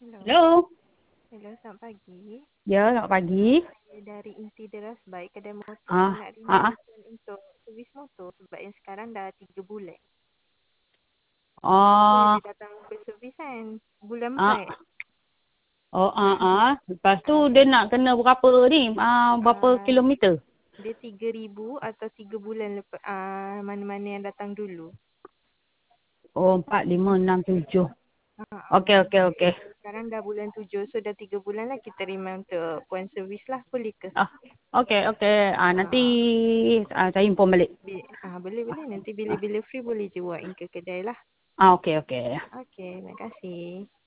Hello. Hello. Hello, selamat pagi. Ya, selamat pagi. Saya dari Inti Deras Bike, kedai motor. Ah, Nak ah, ah. rindukan untuk servis motor sebab yang sekarang dah 3 bulan. So, Oh, dia datang berservis kan bulan ah, 4. oh, Lepas tu Ah, dia nak kena berapa ni? Berapa ah, kilometer? dia 3,000 atau 3 bulan lepas mana-mana yang datang dulu. Oh, 4, 5, 6, 7. Okey, Ah. okey, okey. Sekarang dah bulan 7, so dah 3 bulan lah kita terima untuk puan servis lah. Boleh ke? Ah, okey, okey. Nanti Ah, saya inform balik. boleh. Nanti bila-bila free boleh je walk in ke kedai lah. Okey, okey. Okey, terima kasih.